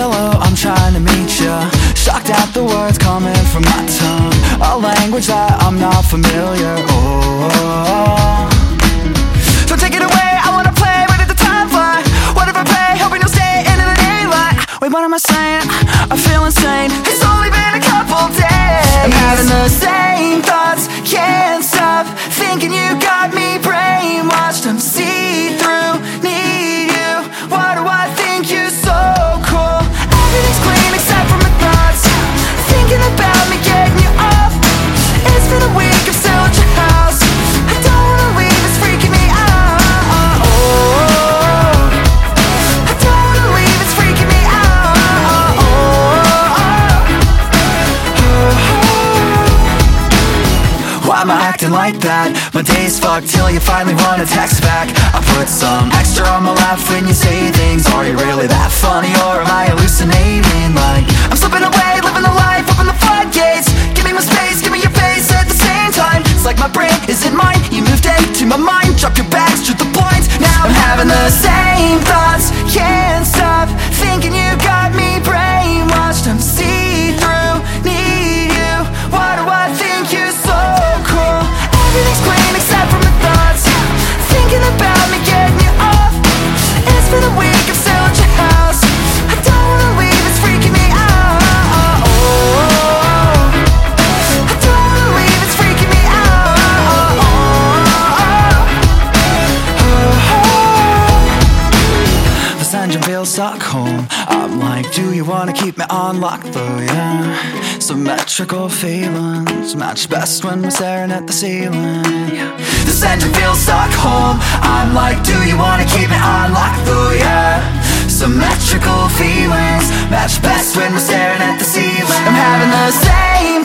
fellow, I'm trying to meet ya. Shocked at the words coming from my tongue, a language that I'm not familiar. Oh, so take it away, I wanna play, where did the time fly? What if I pray, hoping you'll stay into the daylight? Wait, what am I saying? I feel insane. It's only been a couple days. I'm having the same thoughts, can't stop thinking you got me brainwashed. I'm see-through, need you. Why do I think you're so cool? Everything's clean except for my thoughts, thinking about me getting you off. It's been a week, I'm still at your house. I don't wanna leave, it's freaking me out. I don't wanna leave, it's freaking me out. Why am I acting like that? My day's fucked till you finally wanna text back. I put some extra on my laugh when you say things. Are you really that funny, or am I hallucinating? Like I'm slipping away, living the life, open the floodgates. Give me my space, give me your face at the same time. It's like my brain isn't mine. You moved into my mind, drop your bags through the blinds. Now I'm having the same thoughts, can't stop thinking you got me brainwashed. I'm see-through, need you. Why do I think you're so cool? Everything's clean except for my thoughts, thinking about me getting you off. It's been a week, I'm still at your house. I don't wanna leave, it's freaking me out. I don't wanna leave, it's freaking me out. Los Angeles, Stockholm. I'm like, do you wanna keep me on lock though, yeah? Symmetrical feelings match best when we're staring at the ceiling. The Centerville, Stockholm. I'm like, do you wanna keep me on lock though, yeah? Symmetrical feelings match best when we're staring at the ceiling. I'm having the same